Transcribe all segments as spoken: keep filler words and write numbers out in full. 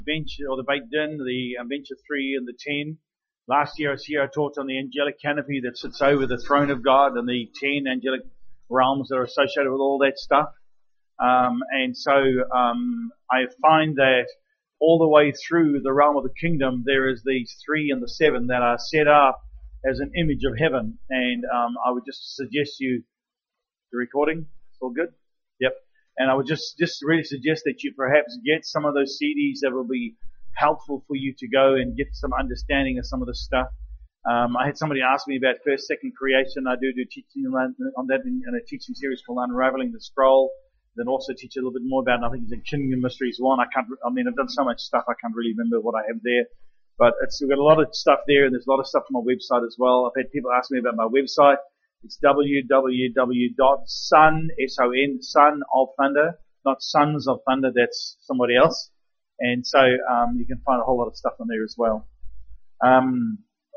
bench or the Beit Din, the um, bench of three and the ten. Last year I was here, I taught on the angelic canopy that sits over the throne of God and the ten angelic realms that are associated with all that stuff. Um, and so um, I find that all the way through the realm of the kingdom, there is these three and the seven that are set up as an image of heaven. And um, I would just suggest you, the recording, it's all good? Yep. And I would just, just really suggest that you perhaps get some of those C Ds that will be helpful for you to go and get some understanding of some of this stuff. Um, I had somebody ask me about first, second creation. I do do teaching on that in, in a teaching series called Unraveling the Scroll. Then also teach a little bit more about, and I think it's in Kingdom Mysteries one. I can't, I mean, I've done so much stuff, I can't really remember what I have there. But it's, we've got a lot of stuff there, and there's a lot of stuff on my website as well. I've had people ask me about my website. It's w w w dot son, S O N, Son of Thunder, not Sons of Thunder, that's somebody else. And so, um, you can find a whole lot of stuff on there as well. Um,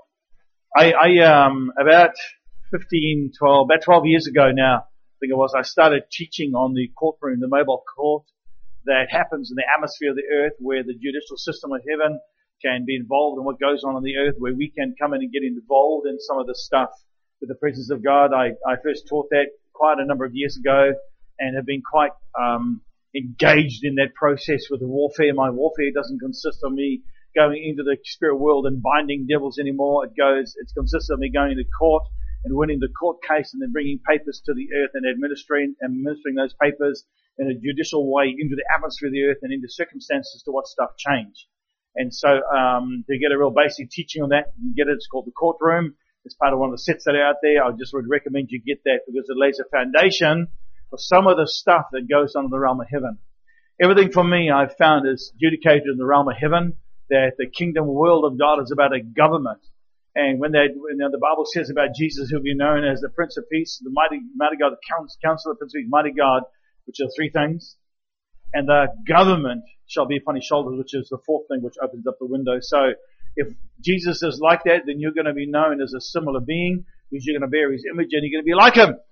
I, I, um, about fifteen, twelve, about twelve years ago now, I think it was, I started teaching on the courtroom, the mobile court that happens in the atmosphere of the earth, where the judicial system of heaven can be involved in what goes on on the earth, where we can come in and get involved in some of the stuff with the presence of God. I, I first taught that quite a number of years ago and have been quite um, engaged in that process with the warfare. My warfare doesn't consist of me going into the spirit world and binding devils anymore. It goes, it consists of me going to court and winning the court case and then bringing papers to the earth and administering, administering those papers in a judicial way into the atmosphere of the earth and into circumstances to what stuff change. And so, um, to get a real basic teaching on that, you can get it. It's called the courtroom. It's part of one of the sets that are out there. I just would recommend you get that because it lays a foundation for some of the stuff that goes on in the realm of heaven. Everything for me I've found is adjudicated in the realm of heaven, that the kingdom world of God is about a government. And when, they, when the Bible says about Jesus, who'll be known as the Prince of Peace, the mighty, mighty God, the Counselor, Prince of Peace, mighty God, which are three things, and the government shall be upon his shoulders, which is the fourth thing, which opens up the window. So if Jesus is like that, then you're going to be known as a similar being, because you're going to bear his image and you're going to be like him.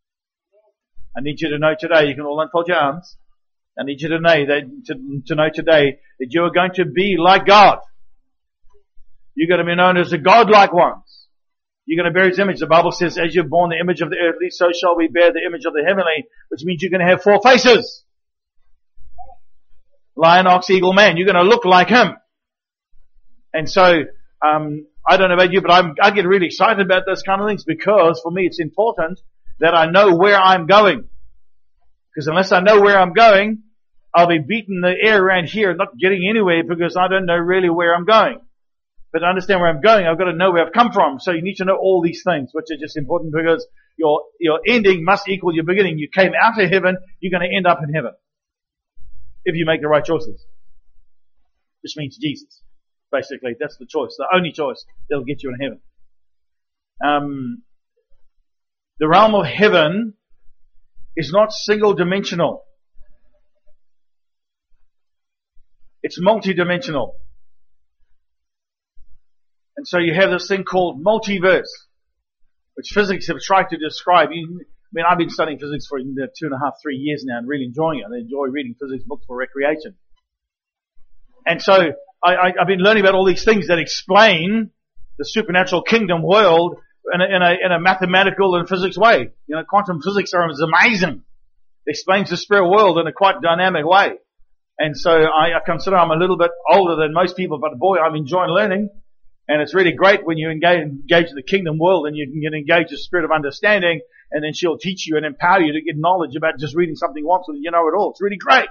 I need you to know today, you can all unfold your arms. I need you to know that, to, to know today that you are going to be like God. You're going to be known as the godlike ones. You're going to bear his image. The Bible says, as you've borne the image of the earthly, so shall we bear the image of the heavenly, which means you're going to have four faces. Lion, ox, eagle, man. You're going to look like him. And so, um, I don't know about you, but I'm, I get really excited about those kind of things because for me it's important that I know where I'm going. Because unless I know where I'm going, I'll be beating the air around here, not getting anywhere because I don't know really where I'm going. But to understand where I'm going, I've got to know where I've come from. So you need to know all these things, which are just important because your, your ending must equal your beginning. You came out of heaven, you're going to end up in heaven. If you make the right choices. Which means Jesus. Basically, that's the choice. The only choice that'll get you in heaven. Um, the realm of heaven is not single dimensional. It's multidimensional. And so you have this thing called multiverse, which physics have tried to describe. I mean, I've been studying physics for two and a half, three years now and really enjoying it. I enjoy reading physics books for recreation. And so I, I, I've been learning about all these things that explain the supernatural kingdom world in a, in a, in a mathematical and physics way. You know, quantum physics is amazing. It explains the spirit world in a quite dynamic way. And so I, I consider I'm a little bit older than most people, but boy, I'm enjoying learning. And it's really great when you engage, engage the kingdom world and you can engage the spirit of understanding, and then she'll teach you and empower you to get knowledge about just reading something once so that you know it all. It's really great.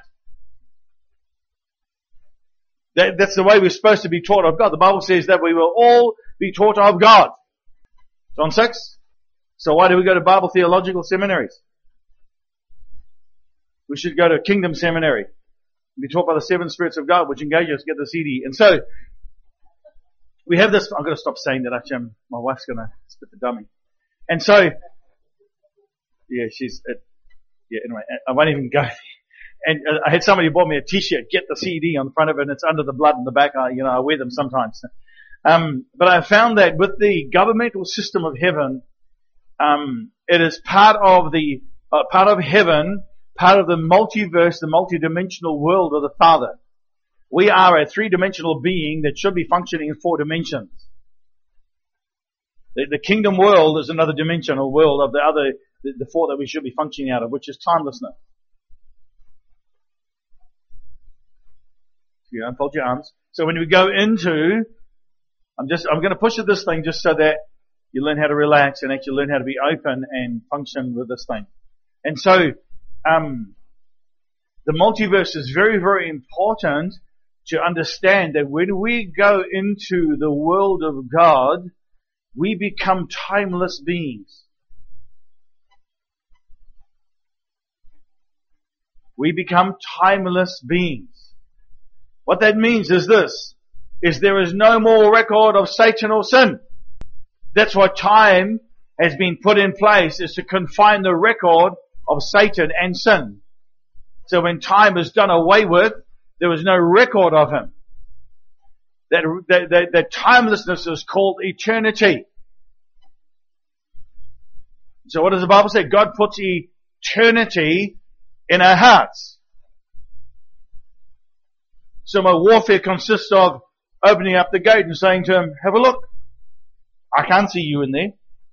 That, that's the way we're supposed to be taught of God. The Bible says that we will all be taught of God. John six. So why do we go to Bible theological seminaries? We should go to Kingdom Seminary and be taught by the seven spirits of God, which engage us, get the C D. And so, we have this, I'm going to stop saying that actually, I'm, my wife's going to spit the dummy. And so, yeah, she's, uh, yeah, anyway, I won't even go. And uh, I had somebody bought me a t-shirt, get the C D on the front of it, and it's under the blood in the back. I, you know, I wear them sometimes. Um, but I found that with the governmental system of heaven, um, it is part of the, uh, part of heaven, part of the multiverse, the multidimensional world of the Father, We are a three-dimensional being that should be functioning in four dimensions. The, the kingdom world is another dimensional world of the other, the, the four that we should be functioning out of, which is timelessness. You unfold your arms. So when we go into, I'm just, I'm going to push at this thing just so that you learn how to relax and actually learn how to be open and function with this thing. And so, um, the multiverse is very, very important to understand that when we go into the world of God, we become timeless beings. We become timeless beings. What that means is this, is there is no more record of Satan or sin. That's what time has been put in place, is to confine the record of Satan and sin. So when time is done away with, there was no record of him. That, that, that, that timelessness is called eternity. So what does the Bible say? God puts eternity in our hearts. So my warfare consists of opening up the gate and saying to him, have a look. I can't see you in there.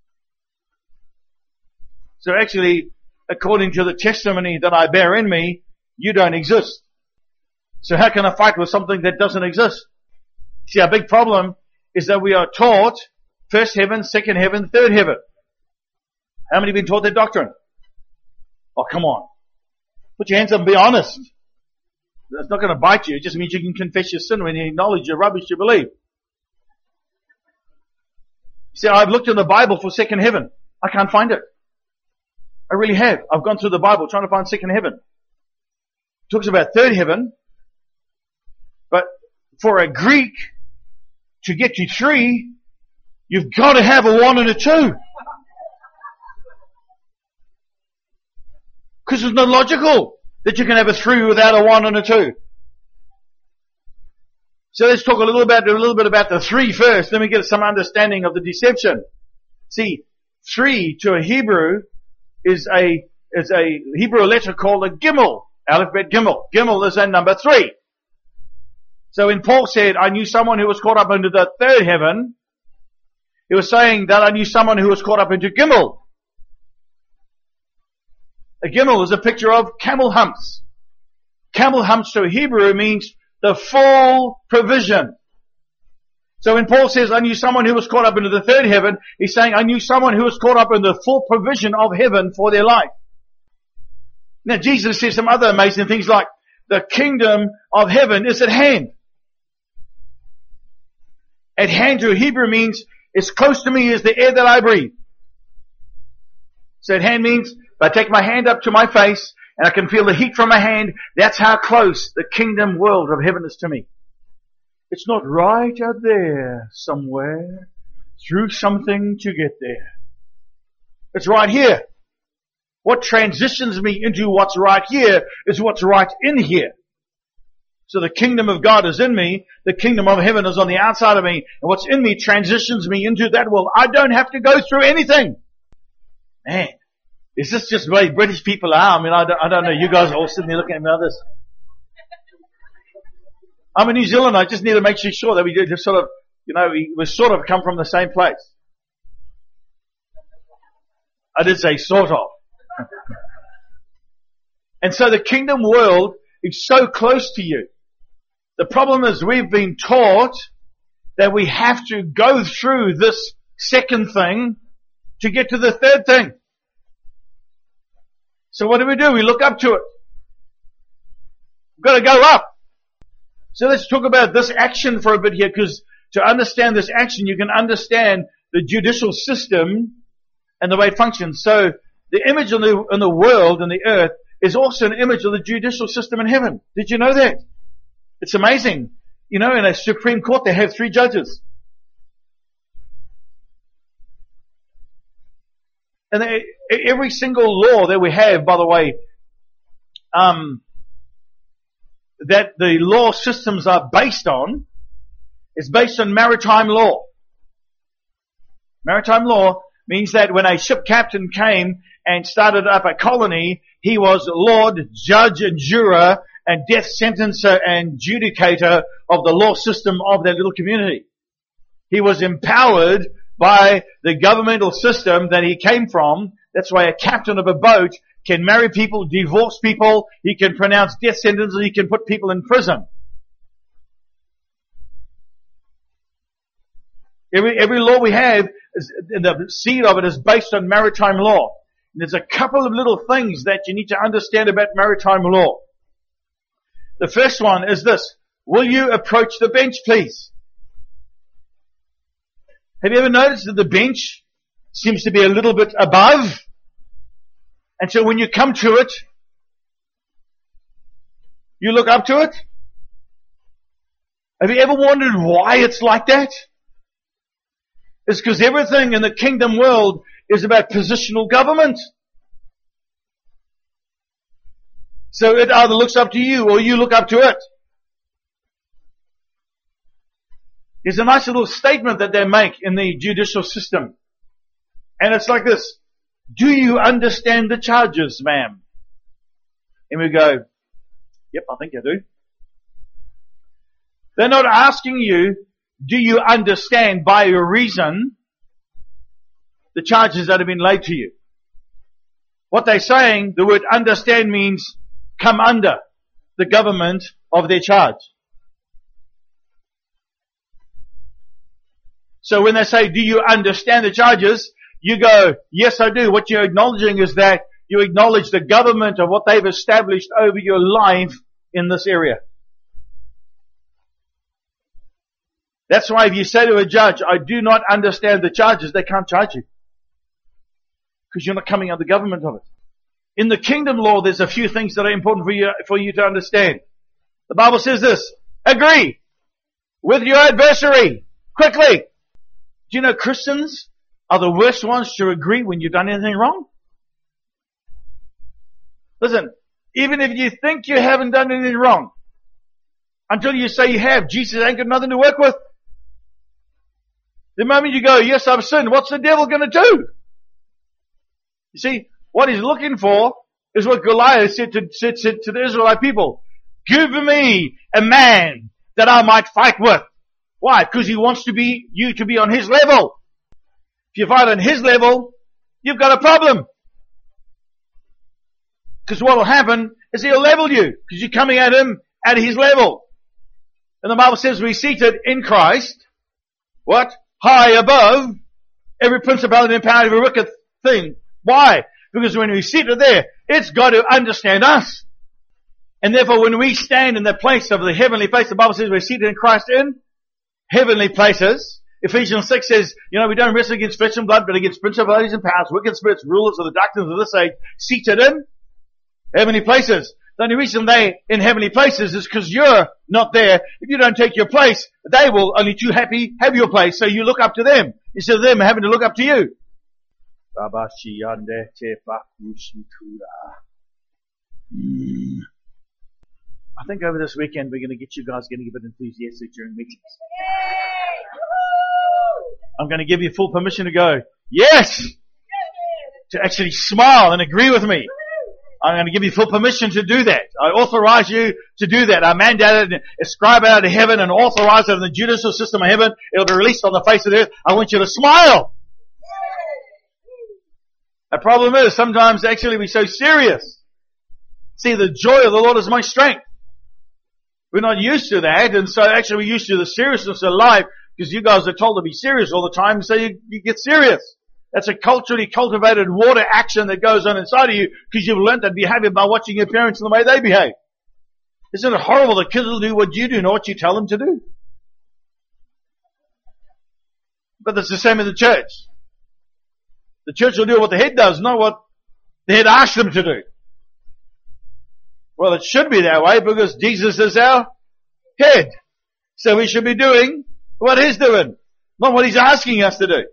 So actually, according to the testimony that I bear in me, you don't exist. So how can I fight with something that doesn't exist? See, our big problem is that we are taught first heaven, second heaven, third heaven. How many have been taught that doctrine? Oh, come on. Put your hands up and be honest. It's not going to bite you. It just means you can confess your sin when you acknowledge your rubbish you believe. See, I've looked in the Bible for second heaven. I can't find it. I really have. I've gone through the Bible trying to find second heaven. It talks about third heaven. But for a Greek to get to three, you've got to have a one and a two. Because it's not logical that you can have a three without a one and a two. So let's talk a little about a little bit about the three first. Then we get some understanding of the deception. See, three to a Hebrew is a is a Hebrew letter called a gimel, Aleph Bet Gimel. Gimel is a number three. So when Paul said, "I knew someone who was caught up into the third heaven," he was saying that I knew someone who was caught up into Gimel. A gimel is a picture of camel humps. Camel humps to a Hebrew means the full provision. So when Paul says, I knew someone who was caught up into the third heaven, he's saying, I knew someone who was caught up in the full provision of heaven for their life. Now Jesus says some other amazing things like, the kingdom of heaven is at hand. At hand to a Hebrew means, as close to me as the air that I breathe. So at hand means, if I take my hand up to my face and I can feel the heat from my hand, that's how close the kingdom world of heaven is to me. It's not right out there somewhere through something to get there. It's right here. What transitions me into what's right here is what's right in here. So the kingdom of God is in me, the kingdom of heaven is on the outside of me, and what's in me transitions me into that world. I don't have to go through anything. Man. Is this just the way British people are? I mean, I don't, I don't know. You guys are all sitting there looking at me like this. I'm a New Zealander. I just need to make sure that we do just sort of, you know, we, we sort of come from the same place. I did say sort of. And so the kingdom world is so close to you. The problem is we've been taught that we have to go through this second thing to get to the third thing. So what do we do? We look up to it. We've got to go up. So let's talk about this action for a bit here, because to understand this action, you can understand the judicial system and the way it functions. So the image in the, in the world, in the earth, is also an image of the judicial system in heaven. Did you know that? It's amazing. You know, in a Supreme Court, they have three judges. And they, every single law that we have, by the way, um, that the law systems are based on, is based on maritime law. Maritime law means that when a ship captain came and started up a colony, He was Lord, Judge and Juror and death sentencer and judicator of the law system of that little community. He was empowered by the governmental system that he came from. That's why a captain of a boat can marry people, divorce people, he can pronounce death sentences, he can put people in prison. Every, every law we have, is, the seed of it is based on maritime law. And there's a couple of little things that you need to understand about maritime law. The first one is this. Will you approach the bench, please? Have you ever noticed that the bench seems to be a little bit above? And so when you come to it, you look up to it? Have you ever wondered why it's like that? It's because everything in the kingdom world is about positional government. So it either looks up to you or you look up to it. There's a nice little statement that they make in the judicial system. And it's like this. Do you understand the charges, ma'am? And we go, yep, I think I do. They're not asking you, do you understand by reason the charges that have been laid to you? What they're saying, the word understand means come under the government of their charge. So when they say, do you understand the charges? You go, yes, I do. What you're acknowledging is that you acknowledge the government of what they've established over your life in this area. That's why if you say to a judge, I do not understand the charges, they can't charge you. Because you're not coming under the government of it. In the kingdom law, there's a few things that are important for you, for you to understand. The Bible says this, agree with your adversary quickly. Do you know Christians are the worst ones to agree when you've done anything wrong? Listen, even if you think you haven't done anything wrong, until you say you have, Jesus ain't got nothing to work with. The moment you go, yes, I've sinned, what's the devil going to do? You see, what he's looking for is what Goliath said to, said, said to the Israelite people. Give me a man that I might fight with. Why? Because he wants to be, you to be on his level. If you fight on his level, you've got a problem. Because what will happen is he'll level you. Because you're coming at him at his level. And the Bible says we're seated in Christ. What? High above every principality and power, every wicked thing. Why? Because when we sit there, it's got to understand us. And therefore when we stand in the place of the heavenly place, the Bible says we're seated in Christ in heavenly places. Ephesians six says, you know, we don't wrestle against flesh and blood, but against principalities and powers, wicked spirits, rulers of the darkness of this age, seated in heavenly places. The only reason they're in heavenly places is because you're not there. If you don't take your place, they will only too happy have your place. So you look up to them instead of them having to look up to you. Mm. I think over this weekend we're going to get you guys getting a bit enthusiastic during meetings. I'm going to give you full permission to go, yes! To actually smile and agree with me. I'm going to give you full permission to do that. I authorize you to do that. I mandate it and ascribe it out of heaven and authorize it in the judicial system of heaven. It'll be released on the face of the earth. I want you to smile. The problem is sometimes actually we're so serious. See, the joy of the Lord is my strength. We're not used to that, and so actually we're used to the seriousness of life because you guys are told to be serious all the time, so you, you get serious. That's a culturally cultivated water action that goes on inside of you because you've learned that behavior by watching your parents and the way they behave. Isn't it horrible that kids will do what you do, not what you tell them to do? But it's the same in the church. The church will do what the head does, not what the head asks them to do. Well, it should be that way because Jesus is our head. So we should be doing what he's doing, not what he's asking us to do.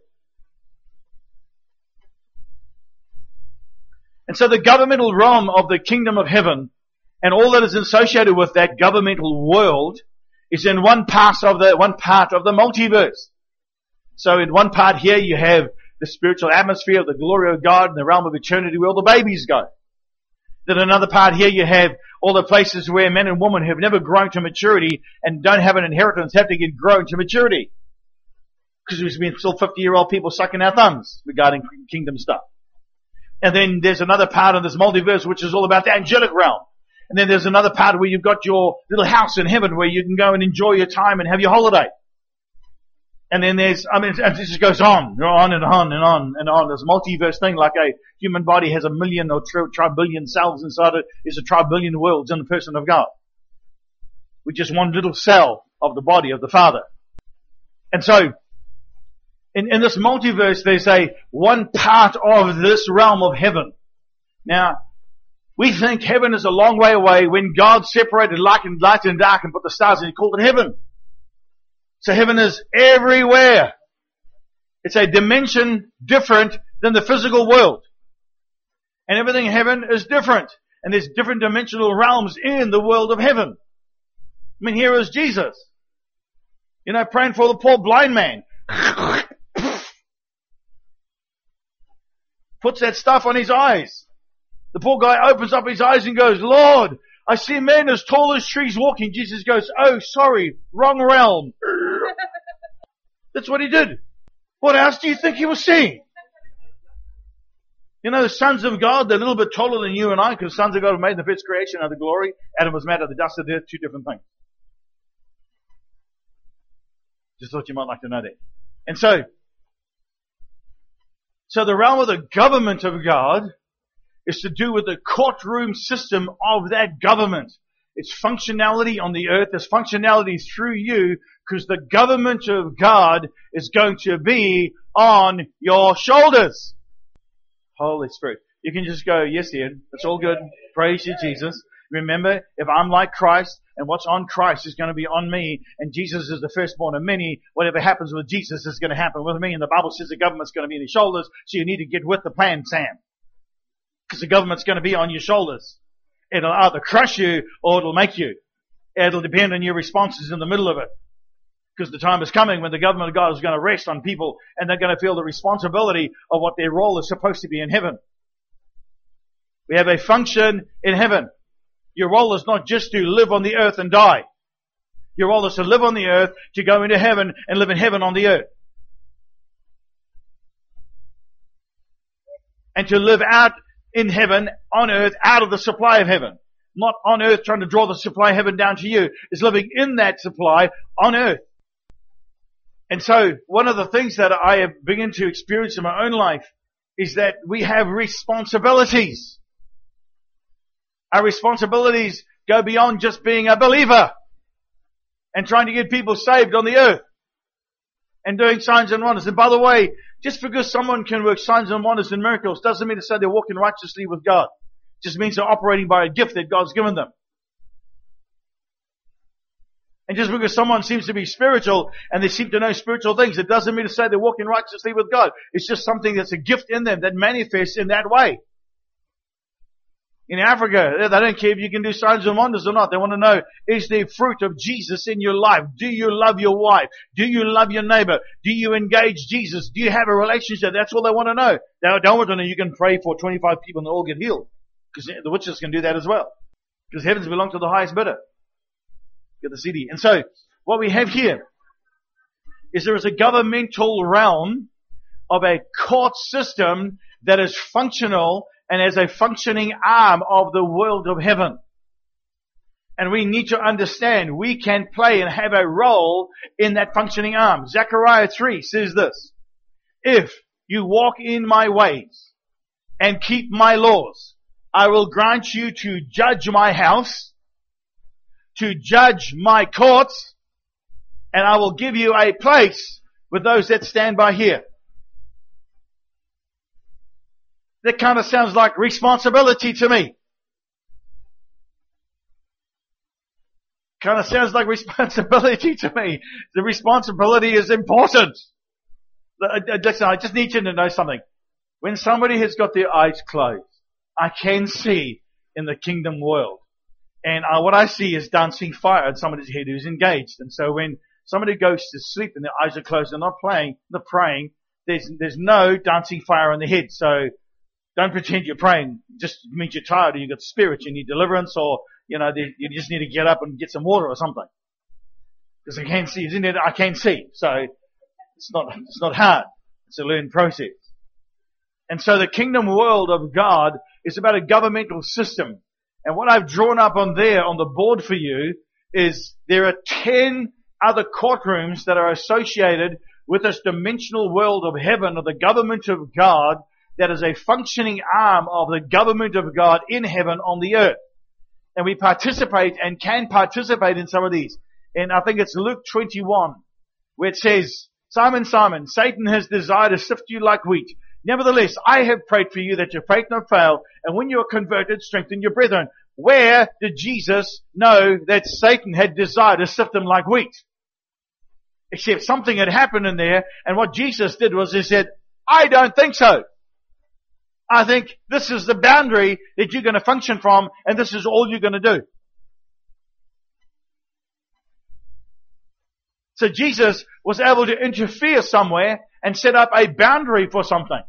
And so the governmental realm of the kingdom of heaven and all that is associated with that governmental world is in one part of the, one part of the multiverse. So in one part here you have the spiritual atmosphere of the glory of God in the realm of eternity where all the babies go. Then another part here you have all the places where men and women who have never grown to maturity and don't have an inheritance have to get grown to maturity. Because there's been still fifty year old people sucking our thumbs regarding kingdom stuff. And then there's another part of this multiverse which is all about the angelic realm. And then there's another part where you've got your little house in heaven where you can go and enjoy your time and have your holiday. And then there's, I mean, it just goes on, on and on and on and on. This multiverse thing, like a human body has a million or tri- tribillion cells inside it, is a tribillion worlds in the person of God. We're just one little cell of the body of the Father. And so, in, in this multiverse, there's a one part of this realm of heaven. Now, we think heaven is a long way away when God separated light and light and dark and put the stars and He called it heaven. So heaven is everywhere. It's a dimension different than the physical world. And everything in heaven is different. And there's different dimensional realms in the world of heaven. I mean, here is Jesus. You know, praying for the poor blind man. Puts that stuff on his eyes. The poor guy opens up his eyes and goes, Lord, I see men as tall as trees walking. Jesus goes, oh, sorry, wrong realm. That's what He did. What else do you think He was seeing? You know, the sons of God, they're a little bit taller than you and I, because sons of God were made in the first creation of the glory. Adam was made out of the dust of the earth, two different things. Just thought you might like to know that. And so, so the realm of the government of God is to do with the courtroom system of that government. Its functionality on the earth, its functionality through you, because the government of God is going to be on your shoulders. Holy Spirit. You can just go, yes, Ian, it's all good. Praise you, Jesus. Remember, if I'm like Christ, and what's on Christ is going to be on me, and Jesus is the firstborn of many, whatever happens with Jesus is going to happen with me, and the Bible says the government's going to be on your shoulders, so you need to get with the plan, Sam. Because the government's going to be on your shoulders. It'll either crush you or it'll make you. It'll depend on your responses in the middle of it. Because the time is coming when the government of God is going to rest on people and they're going to feel the responsibility of what their role is supposed to be in heaven. We have a function in heaven. Your role is not just to live on the earth and die. Your role is to live on the earth, to go into heaven and live in heaven on the earth. And to live out in heaven, on earth, out of the supply of heaven. Not on earth trying to draw the supply of heaven down to you. It's living in that supply on earth. And so, one of the things that I have begun to experience in my own life is that we have responsibilities. Our responsibilities go beyond just being a believer and trying to get people saved on the earth and doing signs and wonders. And by the way, just because someone can work signs and wonders and miracles doesn't mean to say they're walking righteously with God. It just means they're operating by a gift that God's given them. And just because someone seems to be spiritual and they seem to know spiritual things, it doesn't mean to say they're walking righteously with God. It's just something that's a gift in them that manifests in that way. In Africa, they don't care if you can do signs and wonders or not. They want to know, is there fruit of Jesus in your life? Do you love your wife? Do you love your neighbor? Do you engage Jesus? Do you have a relationship? That's all they want to know. They don't want to know you can pray for twenty-five people and they all get healed. Because the witches can do that as well. Because heavens belong to the highest bidder. Get the C D. And so, what we have here is there is a governmental realm of a court system that is functional and as a functioning arm of the world of heaven. And we need to understand we can play and have a role in that functioning arm. Zechariah three says this, if you walk in my ways and keep my laws, I will grant you to judge my house, to judge my courts, and I will give you a place with those that stand by here. That kind of sounds like responsibility to me. Kind of sounds like responsibility to me. The responsibility is important. Listen, I just need you to know something. When somebody has got their eyes closed, I can see in the kingdom world. And uh, what I see is dancing fire on somebody's head who's engaged. And so when somebody goes to sleep and their eyes are closed, they're not playing, they're praying, there's, there's no dancing fire on the head. So Don't pretend you're praying. Just means you're tired or you've got spirit, you need deliverance, or, you know, you just need to get up and get some water or something. Because I can't see, isn't it? I can't see. So, it's not, it's not hard. It's a learned process. And so the kingdom world of God is about a governmental system. And what I've drawn up on there on the board for you is there are ten other courtrooms that are associated with this dimensional world of heaven, of the government of God, that is a functioning arm of the government of God in heaven on the earth. And we participate and can participate in some of these. And I think it's Luke twenty-one, where it says, Simon, Simon, Satan has desired to sift you like wheat. Nevertheless, I have prayed for you that your faith not fail, and when you are converted, strengthen your brethren. Where did Jesus know that Satan had desired to sift him like wheat? Except something had happened in there, and what Jesus did was he said, I don't think so. I think this is the boundary that you're going to function from, and this is all you're going to do. So Jesus was able to interfere somewhere and set up a boundary for something.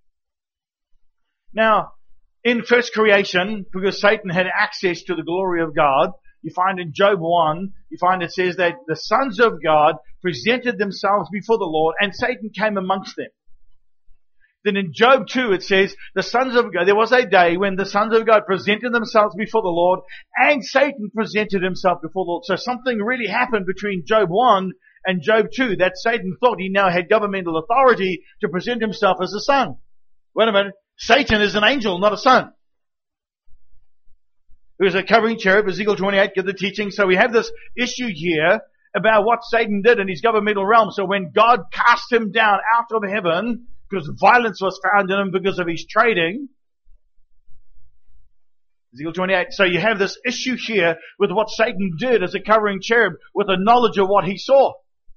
Now, in first creation, because Satan had access to the glory of God, you find in Job one, you find it says that the sons of God presented themselves before the Lord and Satan came amongst them. Then in Job two it says, the sons of God, there was a day when the sons of God presented themselves before the Lord and Satan presented himself before the Lord. So something really happened between Job one and Job two, that Satan thought he now had governmental authority to present himself as a son. Wait a minute. Satan is an angel, not a son. Who is a covering cherub, Ezekiel twenty-eight, give the teaching. So we have this issue here about what Satan did in his governmental realm. So when God cast him down out of heaven, because violence was found in him because of his trading, Ezekiel twenty-eight. So you have this issue here with what Satan did as a covering cherub with the knowledge of what he saw.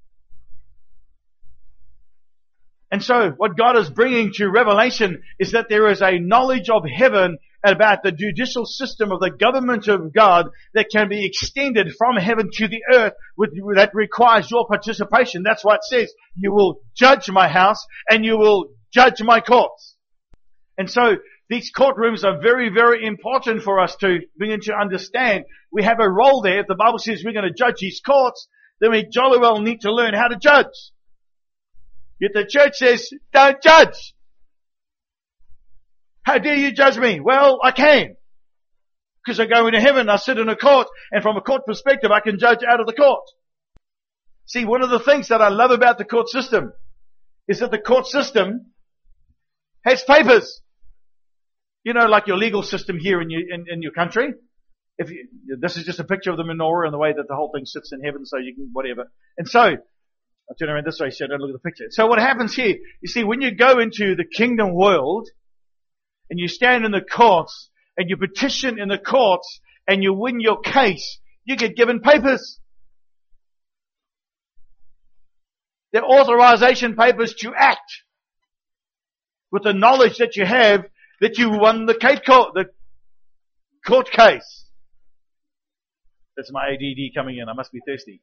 And so what God is bringing to Revelation is that there is a knowledge of heaven about the judicial system of the government of God that can be extended from heaven to the earth with, that requires your participation. That's why it says, you will judge my house and you will judge my courts. And so these courtrooms are very, very important for us to begin to understand. We have a role there. If the Bible says we're going to judge his courts, then we jolly well need to learn how to judge. Yet the church says, don't judge. How dare you judge me? Well, I can. Because I go into heaven, I sit in a court, and from a court perspective, I can judge out of the court. See, one of the things that I love about the court system is that the court system has papers. You know, like your legal system here in your, in, in your country. If you, this is just a picture of the menorah and the way that the whole thing sits in heaven, so you can, whatever. And so, I'll turn around this way so I don't look at the picture. So what happens here, you see, when you go into the kingdom world, and you stand in the courts, and you petition in the courts, and you win your case, you get given papers. They're authorization papers to act with the knowledge that you have that you won the court, the court case. That's my A D D coming in. I must be thirsty.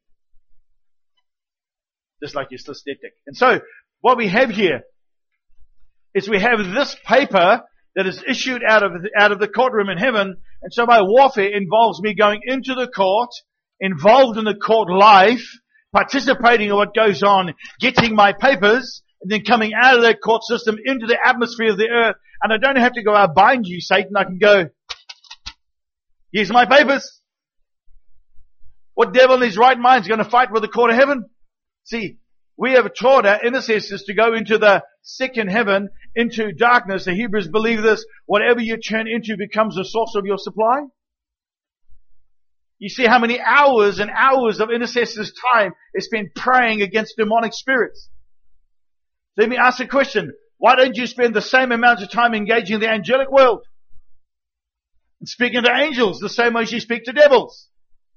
Just like you're dyslexic. And so, what we have here is we have this paper that is issued out of the, out of the courtroom in heaven. And so my warfare involves me going into the court, involved in the court life, participating in what goes on, getting my papers, and then coming out of that court system into the atmosphere of the earth. And I don't have to go out bind you, Satan. I can go, here's my papers. What devil in his right mind is going to fight with the court of heaven? See, we have taught our intercessors to go into the second heaven, into darkness. The Hebrews believe this. Whatever you turn into becomes the source of your supply. You see how many hours and hours of intercessors' time is spent praying against demonic spirits. Let me ask a question. Why don't you spend the same amount of time engaging the angelic world? And speaking to angels the same way you speak to devils.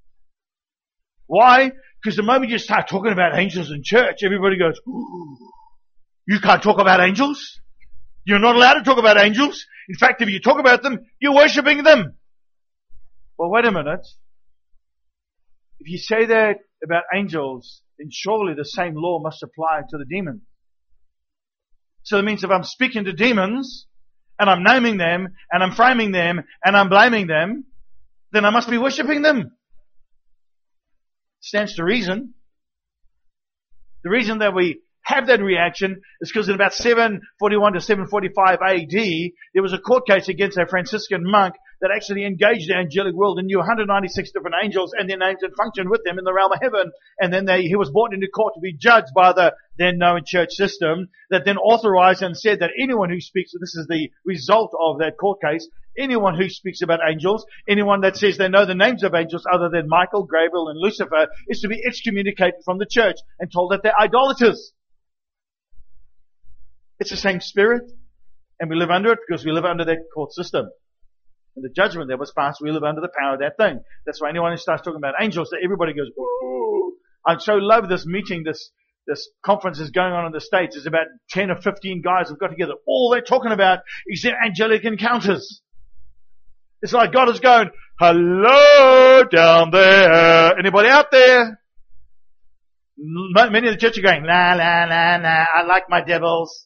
Why? Because the moment you start talking about angels in church, everybody goes, ooh, you can't talk about angels? You're not allowed to talk about angels. In fact, if you talk about them, you're worshipping them. Well, wait a minute. If you say that about angels, then surely the same law must apply to the demons. So that means if I'm speaking to demons, and I'm naming them, and I'm framing them, and I'm blaming them, then I must be worshipping them. Stands to reason. The reason that we have that reaction is because in about seven forty-one to seven forty-five A D, there was a court case against a Franciscan monk that actually engaged the angelic world and knew one hundred ninety-six different angels and their names and functioned with them in the realm of heaven. And then they, he was brought into court to be judged by the then known church system that then authorized and said that anyone who speaks, this is the result of that court case, anyone who speaks about angels, anyone that says they know the names of angels other than Michael, Gabriel, and Lucifer is to be excommunicated from the church and told that they're idolaters. It's the same spirit, and we live under it because we live under that court system. And the judgment that was passed, we live under the power of that thing. That's why anyone who starts talking about angels, everybody goes, ooh. I so love this meeting, this this conference is going on in the States. There's about ten or fifteen guys who've got together. All they're talking about is their angelic encounters. It's like God is going, hello down there. Anybody out there? Many of the church are going, la, la, la, la, I like my devils.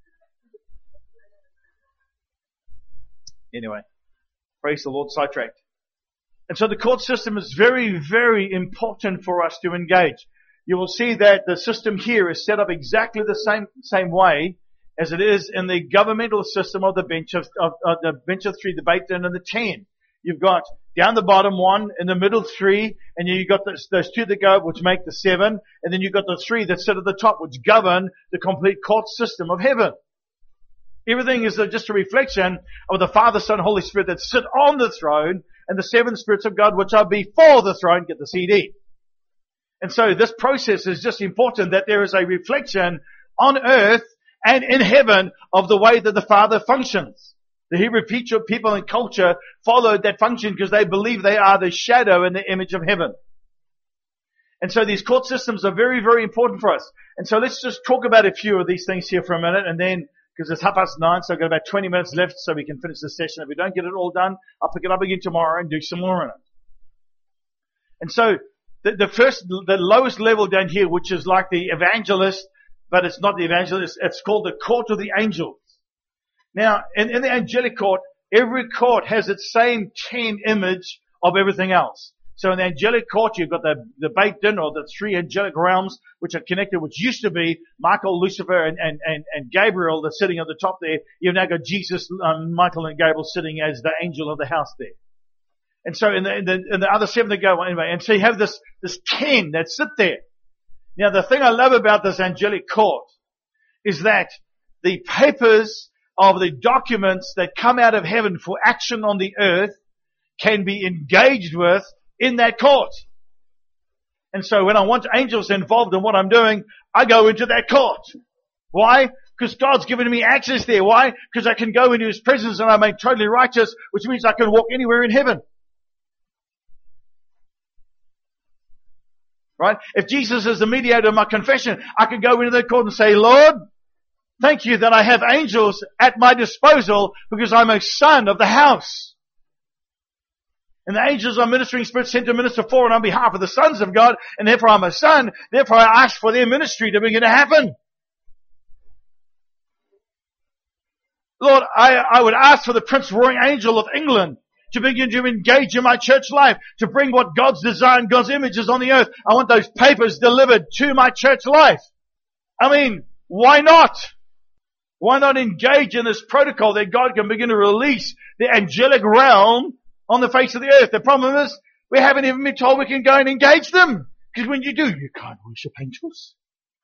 Anyway, praise the Lord, sidetracked. And so the court system is very, very important for us to engage. You will see that the system here is set up exactly the same same way as it is in the governmental system of the bench of, of, of the bench of three, the Beit Din and the ten. You've got down the bottom one, in the middle three, and you've got those, those two that go, which make the seven, and then you've got the three that sit at the top, which govern the complete court system of heaven. Everything is just a reflection of the Father, Son, Holy Spirit that sit on the throne, and the seven spirits of God which are before the throne. Get the C D. And so this process is just important that there is a reflection on earth and in heaven of the way that the Father functions. The Hebrew people and culture followed that function because they believe they are the shadow and the image of heaven. And so these court systems are very, very important for us. And so let's just talk about a few of these things here for a minute, and then because it's half past nine, so I've got about twenty minutes left so we can finish this session. If we don't get it all done, I'll pick it up again tomorrow and do some more in it. And so, the, the first, the lowest level down here, which is like the evangelist, but it's not the evangelist, it's called the court of the angels. Now, in, in the angelic court, every court has its same ten image of everything else. So in the angelic court, you've got the, the Beit Din, or the three angelic realms, which are connected, which used to be Michael, Lucifer, and, and, and, and Gabriel that's sitting at the top there. You've now got Jesus, um, Michael, and Gabriel sitting as the angel of the house there. And so in the, in the, in the other seven that go, anyway, and so you have this, this ten that sit there. Now the thing I love about this angelic court is that the papers of the documents that come out of heaven for action on the earth can be engaged with in that court. And so when I want angels involved in what I'm doing, I go into that court. Why? Because God's given me access there. Why? Because I can go into His presence and I'm made totally righteous, which means I can walk anywhere in heaven. Right? If Jesus is the mediator of my confession, I can go into the court and say, Lord, thank you that I have angels at my disposal because I'm a son of the house. And the angels are ministering spirits sent to minister for and on behalf of the sons of God, and therefore I'm a son, therefore I ask for their ministry to begin to happen. Lord, I, I would ask for the Prince Roaring Angel of England to begin to engage in my church life, to bring what God's design, God's image is on the earth. I want those papers delivered to my church life. I mean, why not? Why not engage in this protocol that God can begin to release the angelic realm on the face of the earth? The problem is, we haven't even been told we can go and engage them. Because when you do, you can't worship angels.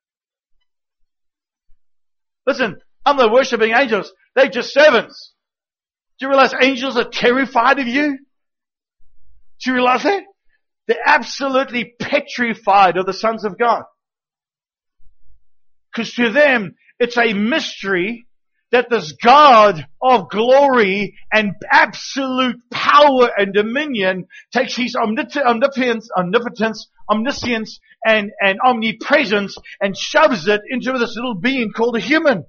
Listen, I'm not worshipping angels. They're just servants. Do you realize angels are terrified of you? Do you realize that? They're absolutely petrified of the sons of God. Because to them, it's a mystery that this God of glory and absolute power and dominion takes His omnipotence, omnipotence, omniscience, and, and omnipresence and shoves it into this little being called a human.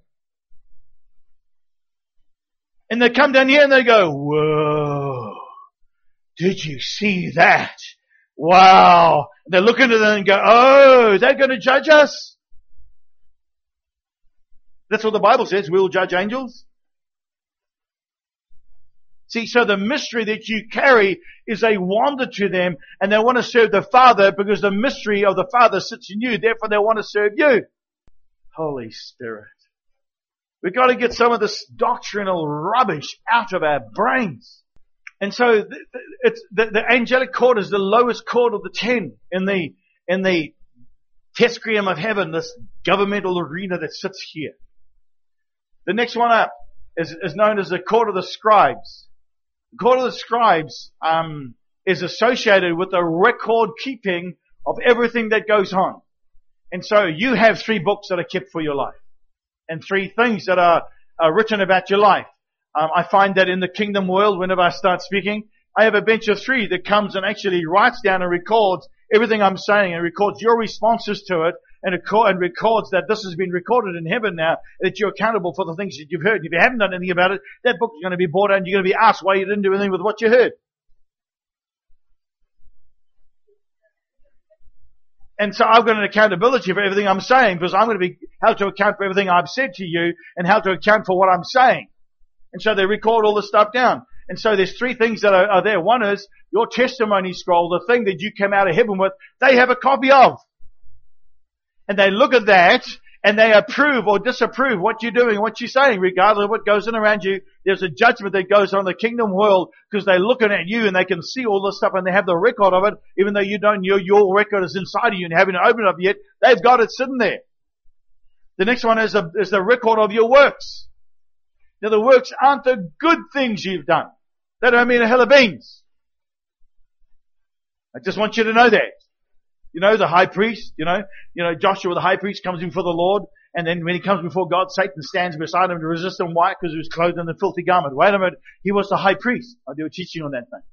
And they come down here and they go, whoa, did you see that? Wow. They look into them and go, oh, is that going to judge us? That's what the Bible says. We will judge angels. See, so the mystery that you carry is a wonder to them, and they want to serve the Father because the mystery of the Father sits in you. Therefore, they want to serve you. Holy Spirit. We've got to get some of this doctrinal rubbish out of our brains. And so the, it's, the, the angelic court is the lowest court of the ten in the, in the tescrium of heaven, this governmental arena that sits here. The next one up is, is known as the court of the scribes. The court of the scribes um, is associated with the record keeping of everything that goes on. And so you have three books that are kept for your life, and three things that are, are written about your life. Um, I find that in the kingdom world, whenever I start speaking, I have a bench of three that comes and actually writes down and records everything I'm saying, and records your responses to it, and, record, and records that this has been recorded in heaven now, that you're accountable for the things that you've heard. If you haven't done anything about it, that book is going to be brought out and you're going to be asked why you didn't do anything with what you heard. And so I've got an accountability for everything I'm saying, because I'm going to be held to account for everything I've said to you and held to account for what I'm saying. And so they record all this stuff down. And so there's three things that are, are there. One is your testimony scroll, the thing that you came out of heaven with, they have a copy of. And they look at that and they approve or disapprove what you're doing, what you're saying, regardless of what goes on around you. There's a judgment that goes on in the kingdom world because they're looking at you and they can see all this stuff and they have the record of it, even though you don't, your, your record is inside of you and you haven't opened it up yet. They've got it sitting there. The next one is, a, is the record of your works. Now the works aren't the good things you've done. They don't mean a hell of beans. I just want you to know that. You know, the high priest, you know, you know, Joshua the high priest comes before the Lord, and then when he comes before God, Satan stands beside him to resist him. Why? Because he was clothed in a filthy garment. Wait a minute, he was the high priest. I do a teaching on that thing.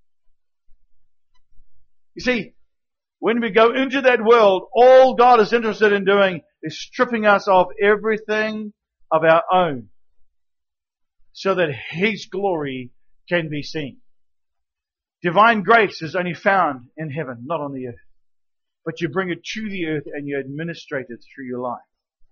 You see, when we go into that world, all God is interested in doing is stripping us of everything of our own, so that His glory can be seen. Divine grace is only found in heaven, not on the earth. But you bring it to the earth and you administrate it through your life.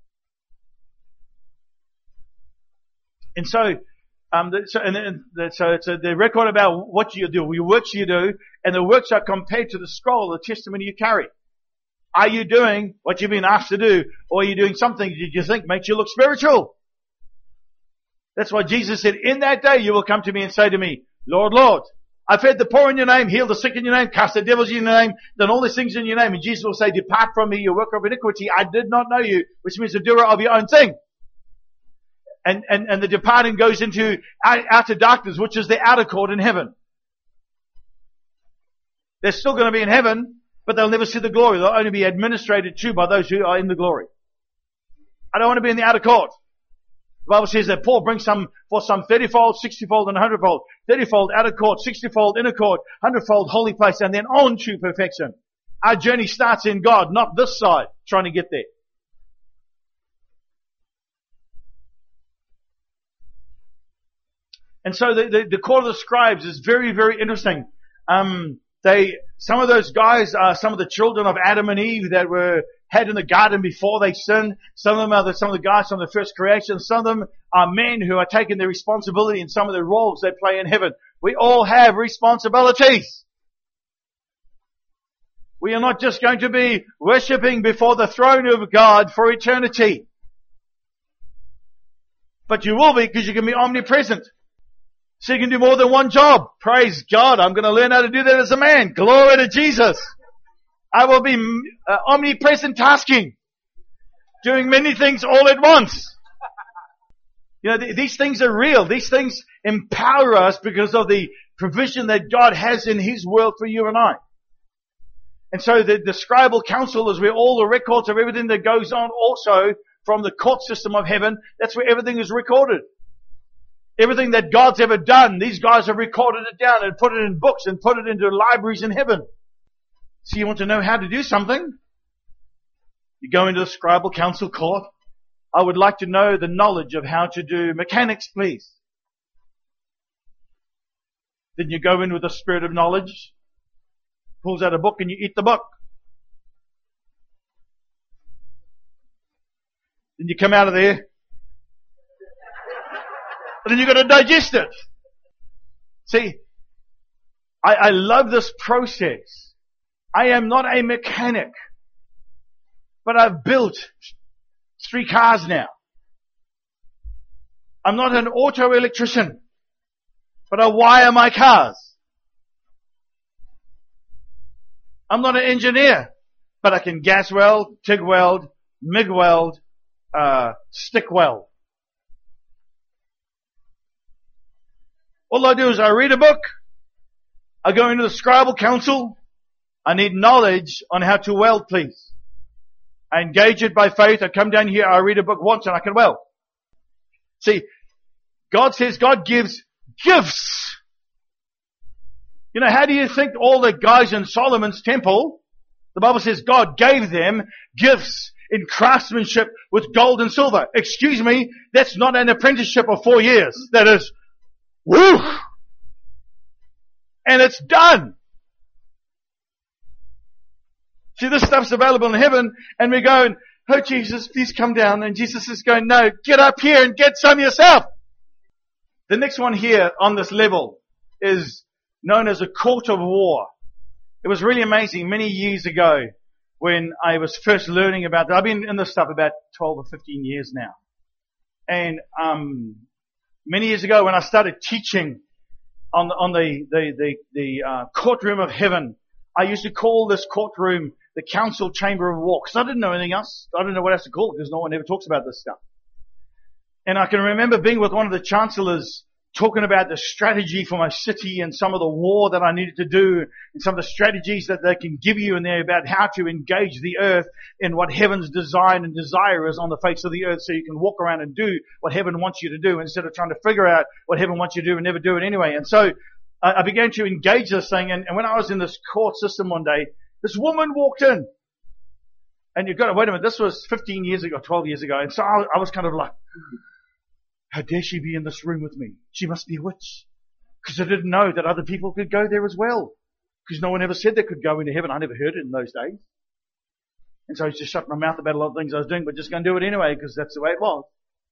And so, um, the, so, and, and the, so it's a, the record about what you do, your works you do, and the works are compared to the scroll, the testimony you carry. Are you doing what you've been asked to do, or are you doing something that you think makes you look spiritual? That's why Jesus said, in that day you will come to me and say to me, Lord, Lord, I fed the poor in your name, healed the sick in your name, cast the devils in your name, done all these things in your name. And Jesus will say, depart from me, you worker of iniquity. I did not know you, which means the doer of your own thing. And, and, and the departing goes into outer darkness, which is the outer court in heaven. They're still going to be in heaven, but they'll never see the glory. They'll only be administrated to by those who are in the glory. I don't want to be in the outer court. The Bible says that Paul brings some for some thirty-fold, sixty-fold, and one hundred-fold. thirty-fold outer court, sixty-fold inner court, one hundred-fold holy place, and then on to perfection. Our journey starts in God, not this side, trying to get there. And so the, the, the court of the scribes is very, very interesting. Um, they, some of those guys are some of the children of Adam and Eve that were had in the garden before they sinned. Some of them are the, some of the guys from the first creation. Some of them are men who are taking their responsibility in some of the roles they play in heaven. We all have responsibilities. We are not just going to be worshipping before the throne of God for eternity. But you will be, because you can be omnipresent. So you can do more than one job. Praise God. I'm going to learn how to do that as a man. Glory to Jesus. I will be uh, omnipresent tasking, doing many things all at once. You know, th- these things are real. These things empower us because of the provision that God has in His world for you and I. And so the, the scribal council is where all the records of everything that goes on, also from the court system of heaven, that's where everything is recorded. Everything that God's ever done, these guys have recorded it down and put it in books and put it into libraries in heaven. So you want to know how to do something? You go into the scribal council court. I would like to know the knowledge of how to do mechanics, please. Then you go in with the spirit of knowledge, pulls out a book and you eat the book. Then you come out of there, and then you've got to digest it. See, I, I love this process. I am not a mechanic, but I've built three cars now. I'm not an auto electrician, but I wire my cars. I'm not an engineer, but I can gas weld, TIG weld, MIG weld, uh, stick weld. All I do is I read a book, I go into the scribal council, I need knowledge on how to weld, please. I engage it by faith, I come down here, I read a book once and I can weld. See, God says God gives gifts. You know, how do you think all the guys in Solomon's temple, the Bible says God gave them gifts in craftsmanship with gold and silver. Excuse me, that's not an apprenticeship of four years. That is, woo! And it's done. See, this stuff's available in heaven, and we're going, oh Jesus, please come down. And Jesus is going, no, get up here and get some yourself. The next one here on this level is known as a court of war. It was really amazing many years ago when I was first learning about that. I've been in this stuff about twelve or fifteen years now. And um many years ago when I started teaching on the, on the, the, the, the uh, courtroom of heaven, I used to call this courtroom the council chamber of war, because I didn't know anything else. I didn't know what else to call it because no one ever talks about this stuff. And I can remember being with one of the chancellors talking about the strategy for my city and some of the war that I needed to do and some of the strategies that they can give you in there about how to engage the earth in what heaven's design and desire is on the face of the earth so you can walk around and do what heaven wants you to do instead of trying to figure out what heaven wants you to do and never do it anyway. And so I began to engage this thing, and, and when I was in this court system one day, this woman walked in. And you've got to, wait a minute, this was fifteen years ago, twelve years ago, and so I, I was kind of like, how dare she be in this room with me? She must be a witch. Because I didn't know that other people could go there as well. Because no one ever said they could go into heaven. I never heard it in those days. And so I just shut my mouth about a lot of things I was doing, but just going to do it anyway, because that's the way it was.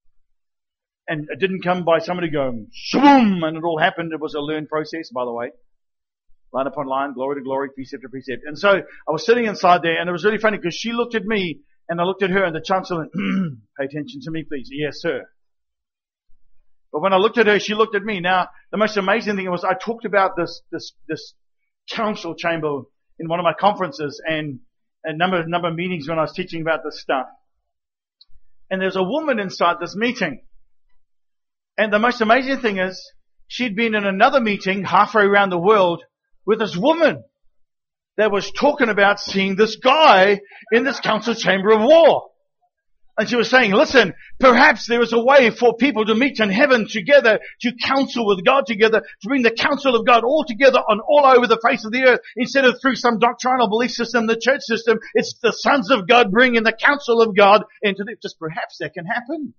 And it didn't come by somebody going, shaboom, and it all happened. It was a learned process, by the way. Line upon line, glory to glory, precept to precept. And so I was sitting inside there, and it was really funny because she looked at me, and I looked at her, and the chancellor went, pay attention to me, please. Yes, sir. But when I looked at her, she looked at me. Now, the most amazing thing was I talked about this, this, this council chamber in one of my conferences and a number, number of meetings when I was teaching about this stuff. And there's a woman inside this meeting. And the most amazing thing is she'd been in another meeting halfway around the world with this woman that was talking about seeing this guy in this council chamber of war. And she was saying, listen, perhaps there is a way for people to meet in heaven together, to counsel with God together, to bring the counsel of God all together on all over the face of the earth, instead of through some doctrinal belief system, the church system. It's the sons of God bringing the counsel of God into the, just perhaps that can happen.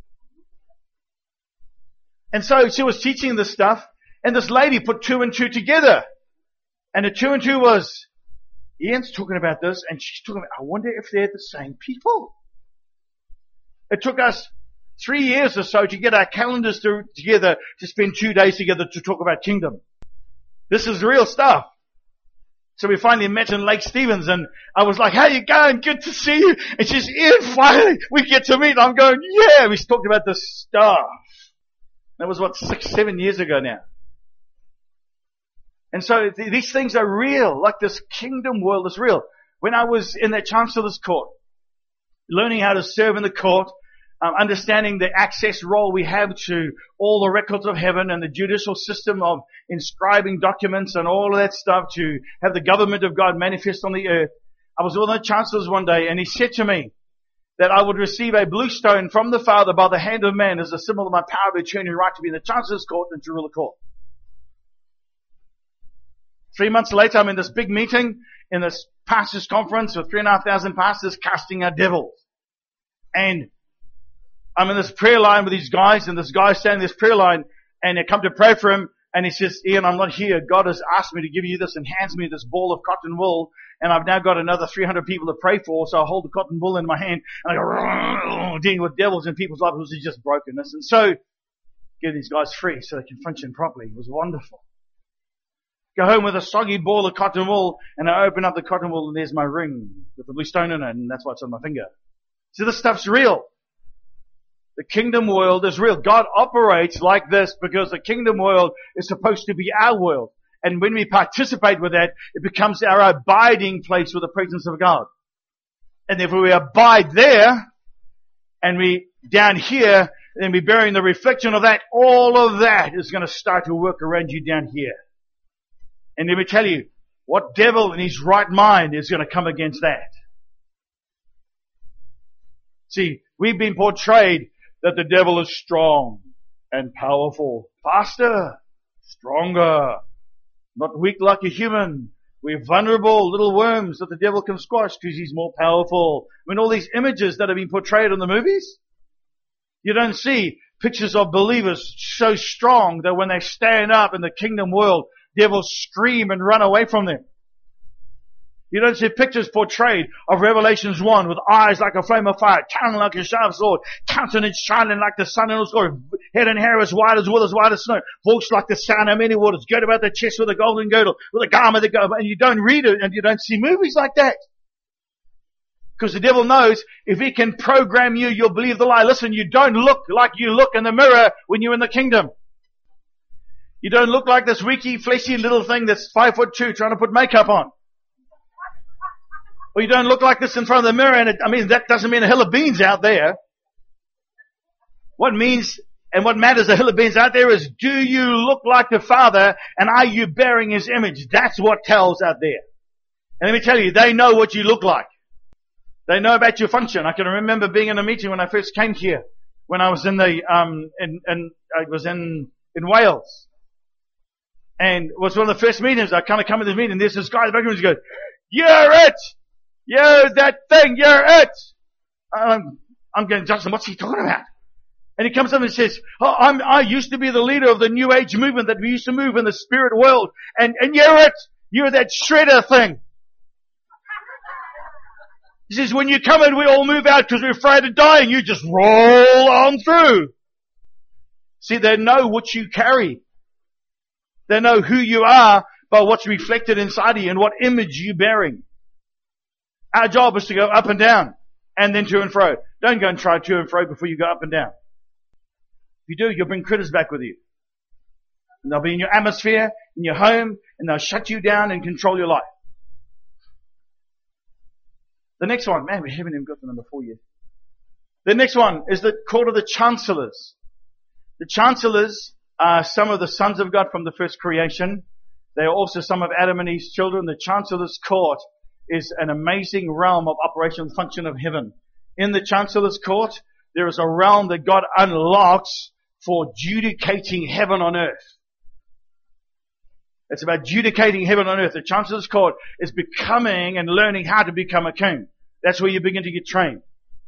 And so she was teaching this stuff, and this lady put two and two together. And the two and two was, Ian's talking about this, and she's talking about, I wonder if they're the same people. It took us three years or so to get our calendars to, together to spend two days together to talk about kingdom. This is real stuff. So we finally met in Lake Stevens, and I was like, how you going? Good to see you. And she's, Ian, finally, we get to meet. I'm going, yeah, we talked about this stuff. That was what, six, seven years ago now. And so th- these things are real, like this kingdom world is real. When I was in that chancellor's court, learning how to serve in the court, um, understanding the access role we have to all the records of heaven and the judicial system of inscribing documents and all of that stuff to have the government of God manifest on the earth. I was with the chancellors one day, and he said to me that I would receive a blue stone from the Father by the hand of man as a symbol of my power of attorney right to be in the chancellor's court and to rule the court. Three months later, I'm in this big meeting in this pastors' conference with three and a half thousand pastors casting out devils. And I'm in this prayer line with these guys, and this guy's standing in this prayer line, and they come to pray for him, and he says, Ian, I'm not here. God has asked me to give you this, and hands me this ball of cotton wool, and I've now got another three hundred people to pray for, so I hold the cotton wool in my hand, and I go, dealing with devils in people's lives, which is just brokenness. And so, get these guys free so they can function properly. It was wonderful. Go home with a soggy ball of cotton wool, and I open up the cotton wool and there's my ring with the blue stone in it, and that's what's on my finger. See, this stuff's real. The kingdom world is real. God operates like this because the kingdom world is supposed to be our world. And when we participate with that, it becomes our abiding place with the presence of God. And if we abide there, and we down here, then we're bearing the reflection of that, all of that is going to start to work around you down here. And let me tell you, what devil in his right mind is going to come against that? See, we've been portrayed that the devil is strong and powerful, faster, stronger, not weak like a human. We're vulnerable little worms that the devil can squash because he's more powerful. When all these images that have been portrayed in the movies, you don't see pictures of believers so strong that when they stand up in the kingdom world, devils scream and run away from them. You don't see pictures portrayed of Revelations one with eyes like a flame of fire, tongue like a sharp sword, countenance shining like the sun in its glory, head and hair as white as wool, as white as snow, voice like the sound of many waters, girt about the chest with a golden girdle, with a garment that goes, and you don't read it and you don't see movies like that. Because the devil knows if he can program you, you'll believe the lie. Listen, you don't look like you look in the mirror when you're in the kingdom. You don't look like this weaky, fleshy little thing that's five foot two trying to put makeup on. Or you don't look like this in front of the mirror, and it, I mean, that doesn't mean a hill of beans out there. What means, and what matters a hill of beans out there is, do you look like the Father, and are you bearing His image? That's what tells out there. And let me tell you, they know what you look like. They know about your function. I can remember being in a meeting when I first came here, when I was in the, um, in, in I was in, in Wales. And it was one of the first meetings. I kind of come to this meeting, and there's this guy in the background who goes, "You're it! You're that thing, you're it!" Um, I'm going, "Justin, what's he talking about?" And he comes up and says, "Oh, I'm, I used to be the leader of the New Age movement that we used to move in the spirit world. And, and you're it! You're that shredder thing." He says, "When you come in, we all move out because we're afraid of dying. You just roll on through." See, they know what you carry. They know who you are by what's reflected inside of you and what image you're bearing. Our job is to go up and down and then to and fro. Don't go and try to and fro before you go up and down. If you do, you'll bring critters back with you. And they'll be in your atmosphere, in your home, and they'll shut you down and control your life. The next one, man, we haven't even got the number four yet. The next one is the court of the chancellors. The chancellors are some of the sons of God from the first creation. They are also some of Adam and Eve's children. The chancellor's court is an amazing realm of operation and function of heaven. In the chancellor's court, there is a realm that God unlocks for judicating heaven on earth. It's about judicating heaven on earth. The chancellor's court is becoming and learning how to become a king. That's where you begin to get trained.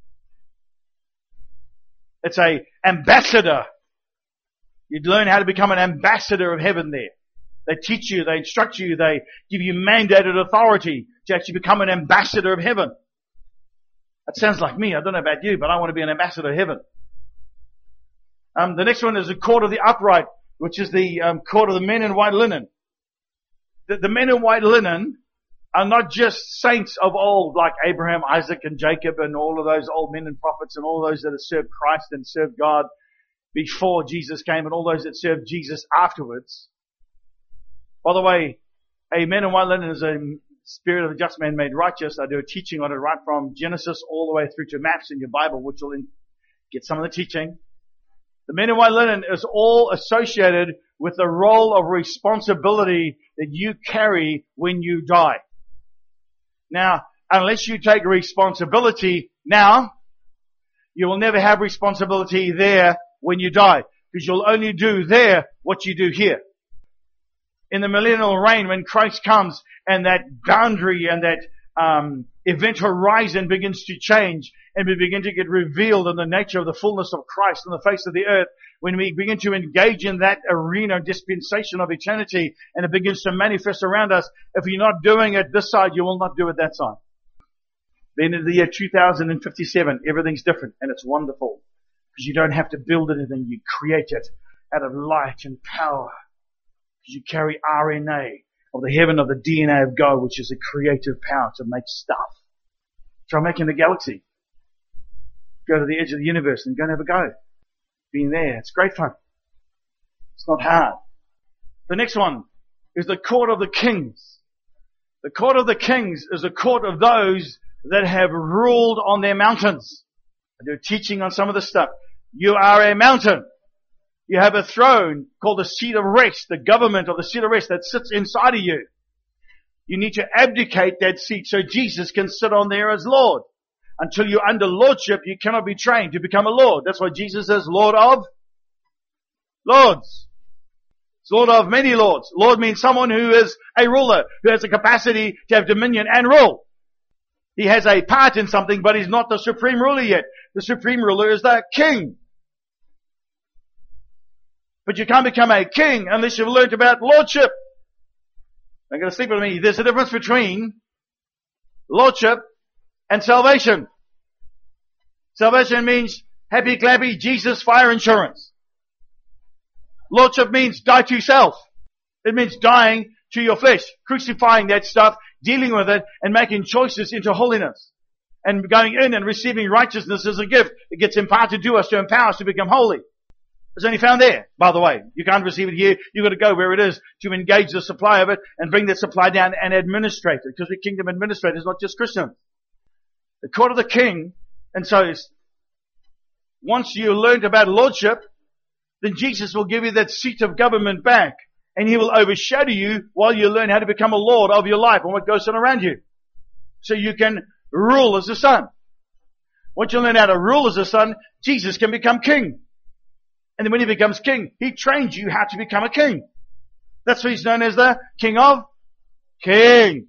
It's a ambassador. You learn how to become an ambassador of heaven there. They teach you, they instruct you, they give you mandated authority to actually become an ambassador of heaven. That sounds like me. I don't know about you, but I want to be an ambassador of heaven. Um, the next one is the court of the upright, which is the um, court of the men in white linen. The, the men in white linen are not just saints of old like Abraham, Isaac, and Jacob and all of those old men and prophets and all those that have served Christ and served God before Jesus came and all those that served Jesus afterwards. By the way, a man in white linen is a spirit of a just man made righteous. I do a teaching on it right from Genesis all the way through to maps in your Bible, which will get some of the teaching. The men in white linen is all associated with the role of responsibility that you carry when you die. Now, unless you take responsibility now, you will never have responsibility there when you die, because you'll only do there what you do here. In the millennial reign, when Christ comes and that boundary and that um, event horizon begins to change and we begin to get revealed in the nature of the fullness of Christ on the face of the earth, when we begin to engage in that arena dispensation of eternity and it begins to manifest around us, if you're not doing it this side, you will not do it that side. Then in the year two thousand fifty-seven, everything's different and it's wonderful because you don't have to build anything, you create it. out of light and power. Because you carry R N A of the heaven of the D N A of God, which is a creative power to make stuff. Try making the galaxy. Go to the edge of the universe and go and have a go. Being there. It's great fun. It's not hard. The next one is the court of the kings. The court of the kings is the court of those that have ruled on their mountains. I do teaching on some of this stuff. You are a mountain. You have a throne called the seat of rest, the government of the seat of rest that sits inside of you. You need to abdicate that seat so Jesus can sit on there as Lord. Until you're under lordship, you cannot be trained to become a Lord. That's why Jesus is Lord of Lords. It's Lord of many lords. Lord means someone who is a ruler, who has the capacity to have dominion and rule. He has a part in something, but he's not the supreme ruler yet. The supreme ruler is the king. But you can't become a king unless you've learned about lordship. I'm going to sleep with me. There's a difference between lordship and salvation. Salvation means happy, clappy, Jesus, fire insurance. Lordship means die to self. It means dying to your flesh, crucifying that stuff, dealing with it, and making choices into holiness. And going in and receiving righteousness as a gift. It gets imparted to us to empower us to become holy. It's only found there, by the way. You can't receive it here. You've got to go where it is to engage the supply of it and bring that supply down and administrate it. Because we're kingdom administrators, not just Christians. The court of the king, and so once you learned about lordship, then Jesus will give you that seat of government back. And he will overshadow you while you learn how to become a lord of your life and what goes on around you. So you can rule as a son. Once you learn how to rule as a son, Jesus can become king. And then when he becomes king, he trains you how to become a king. That's why he's known as the King of Kings.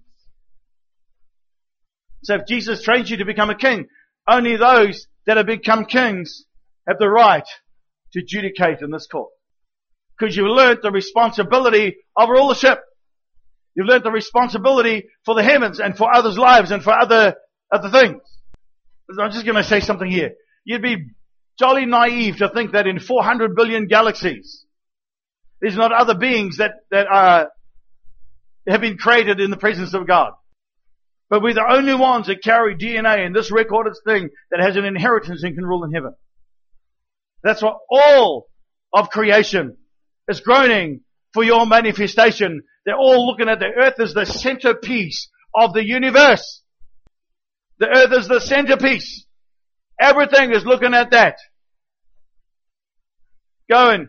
So if Jesus trains you to become a king, only those that have become kings have the right to adjudicate in this court. Because you've learned the responsibility of rulership. You've learned the responsibility for the heavens and for others' lives and for other, other things. I'm just going to say something here. You'd be jolly naive to think that in four hundred billion galaxies, there's not other beings that, that are, have been created in the presence of God. But we're the only ones that carry D N A in this recorded thing that has an inheritance and can rule in heaven. That's what all of creation is groaning for your manifestation. They're all looking at the earth as the centerpiece of the universe. The earth is the centerpiece. Everything is looking at that. Going,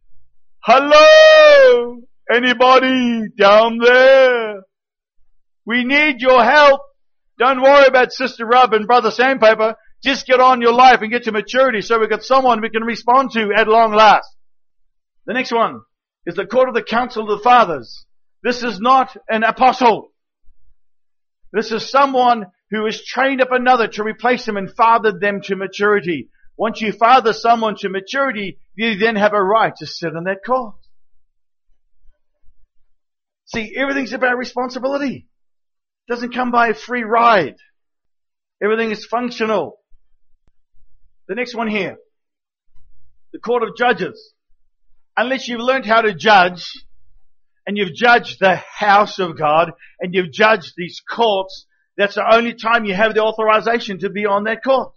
hello, anybody down there? We need your help. Don't worry about Sister Rub and Brother Sandpaper. Just get on your life and get to maturity so we've got someone we can respond to at long last. The next one is the court of the council of the fathers. This is not an apostle. This is someone who has trained up another to replace him and fathered them to maturity. Once you father someone to maturity, you then have a right to sit in that court. See, everything's about responsibility. It doesn't come by a free ride. Everything is functional. The next one here. The court of judges. Unless you've learned how to judge, and you've judged the house of God, and you've judged these courts, that's the only time you have the authorization to be on that court.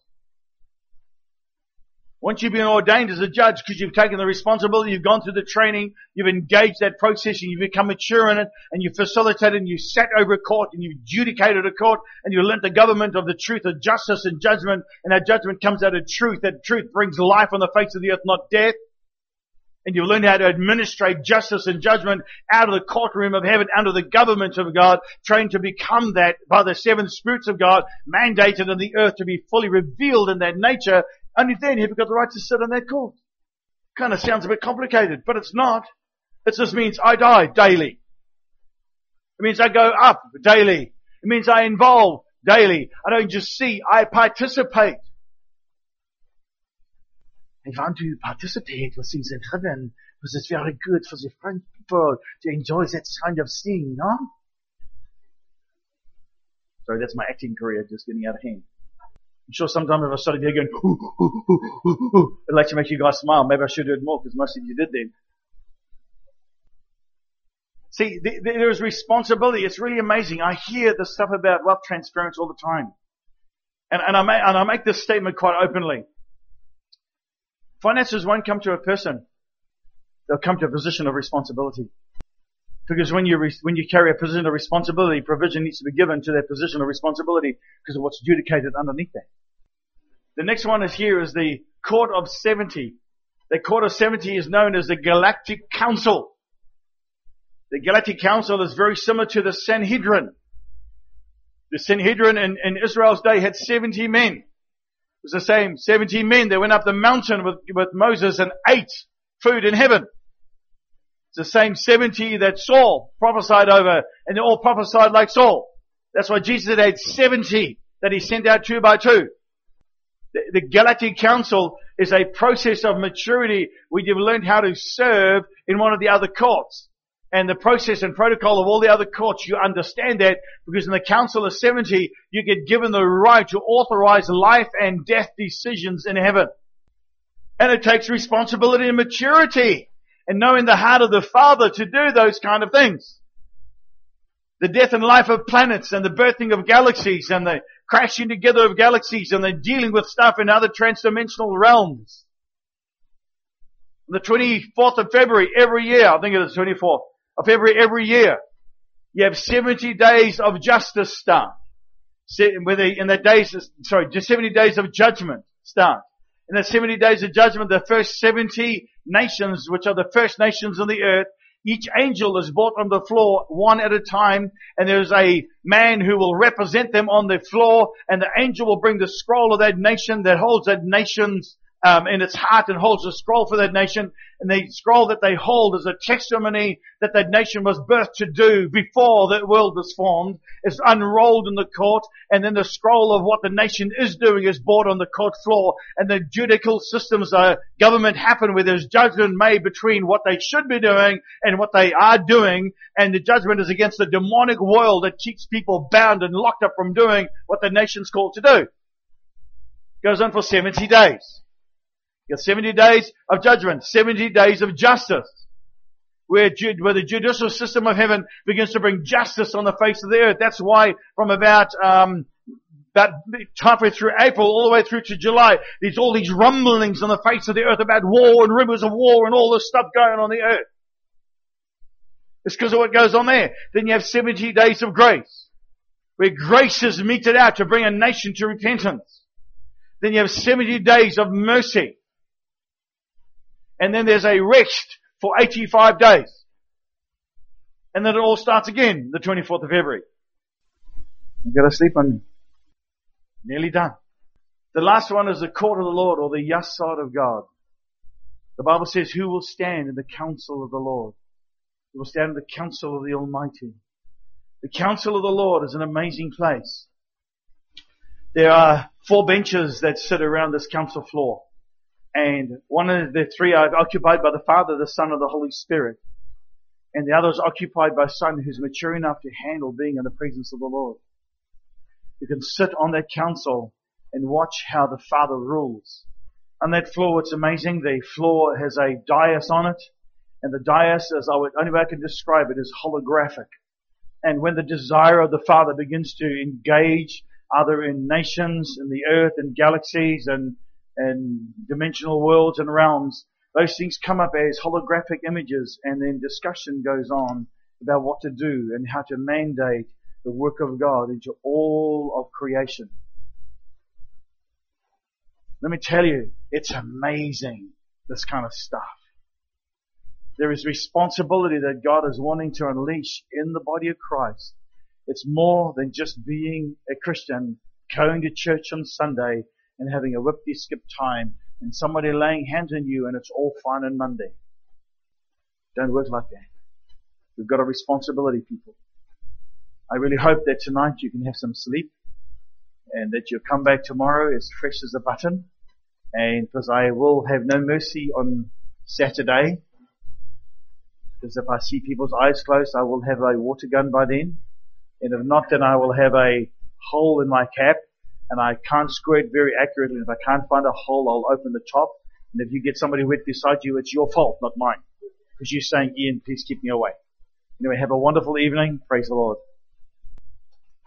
Once you've been ordained as a judge because you've taken the responsibility, you've gone through the training, you've engaged that process and you've become mature in it and you've facilitated and you've sat over a court and you've adjudicated a court and you've learnt the government of the truth of justice and judgment, and that judgment comes out of truth. That truth brings life on the face of the earth, not death. And you've learned how to administrate justice and judgment out of the courtroom of heaven, under the government of God, trained to become that by the seven spirits of God, mandated in the earth to be fully revealed in that nature. Only then have you got the right to sit on that court. Kind of sounds a bit complicated, but it's not. It just means I die daily. It means I go up daily. It means I involve daily. I don't just see, I participate. I want to participate with things in heaven because it's very good for the French people to enjoy that kind of thing, no? Sorry, that's my acting career just getting out of hand. I'm sure sometimes if I started here going, ooh, ooh, ooh, ooh, ooh, it'll actually make you guys smile. Maybe I should do it more because most of you did then. See, there is responsibility. It's really amazing. I hear the stuff about wealth transference all the time. And, and, I make, and I make this statement quite openly. Finances won't come to a person. They'll come to a position of responsibility. Because when you, re, when you carry a position of responsibility, provision needs to be given to that position of responsibility because of what's adjudicated underneath that. The next one is here is the Court of seventy. The Court of seventy is known as the Galactic Council. The Galactic Council is very similar to the Sanhedrin. The Sanhedrin in, in Israel's day had seventy men. It was the same seventy men. They went up the mountain with, with Moses and ate food in heaven. It's the same seventy that Saul prophesied over, and they all prophesied like Saul. That's why Jesus had seventy that he sent out two by two. The, the Galactic Council is a process of maturity where you've learned how to serve in one of the other courts. And the process and protocol of all the other courts, you understand that because in the Council of seventy, you get given the right to authorize life and death decisions in heaven. And it takes responsibility and maturity and knowing the heart of the Father to do those kind of things. The death and life of planets and the birthing of galaxies and the crashing together of galaxies and the dealing with stuff in other transdimensional realms. On the twenty-fourth of February every year, I think it is twenty-fourth of February every year, you have seventy days of justice start. In the days, sorry, just seventy days of judgment start. In the seventy days of judgment, the first seventy nations, which are the first nations on the earth, each angel is brought on the floor one at a time, and there's a man who will represent them on the floor, and the angel will bring the scroll of that nation that holds that nation's Um, in its heart and holds a scroll for that nation. And the scroll that they hold is a testimony that that nation was birthed to do before the world was formed. It's unrolled in the court, and then the scroll of what the nation is doing is brought on the court floor. And the judicial systems of government happen where there's judgment made between what they should be doing and what they are doing. And the judgment is against the demonic world that keeps people bound and locked up from doing what the nation's called to do. Goes on for seventy days. You got seventy days of judgment, seventy days of justice, where, where the judicial system of heaven begins to bring justice on the face of the earth. That's why from about, um, about halfway through April all the way through to July, there's all these rumblings on the face of the earth about war and rumors of war and all this stuff going on the earth. It's because of what goes on there. Then you have seventy days of grace, where grace is meted out to bring a nation to repentance. Then you have seventy days of mercy. And then there's a rest for eighty-five days. And then it all starts again, the twenty-fourth of February. You gotta sleep on me. Nearly done. The last one is the court of the Lord, or the Yasod of God. The Bible says, who will stand in the counsel of the Lord? Who will stand in the counsel of the Almighty? The counsel of the Lord is an amazing place. There are four benches that sit around this council floor. And one of the three are occupied by the Father, the Son, and the Holy Spirit. And the other is occupied by a son who's mature enough to handle being in the presence of the Lord. You can sit on that council and watch how the Father rules. On that floor, it's amazing. The floor has a dais on it. And the dais, as I would, only way I can describe it, is holographic. And when the desire of the Father begins to engage either in nations, in the earth, in galaxies, and and dimensional worlds and realms, those things come up as holographic images, and then discussion goes on about what to do and how to mandate the work of God into all of creation. Let me tell you, it's amazing, this kind of stuff. There is responsibility that God is wanting to unleash in the body of Christ. It's more than just being a Christian, going to church on Sunday, and having a whippity-skip time, and somebody laying hands on you, and it's all fine on Monday. Don't work like that. We've got a responsibility, people. I really hope that tonight you can have some sleep, and that you'll come back tomorrow as fresh as a button, and because I will have no mercy on Saturday, because if I see people's eyes closed, I will have a water gun by then, and if not, then I will have a hole in my cap, and I can't squirt very accurately. If I can't find a hole, I'll open the top. And if you get somebody wet beside you, it's your fault, not mine. Because you're saying, Ian, please keep me away. Anyway, have a wonderful evening. Praise the Lord.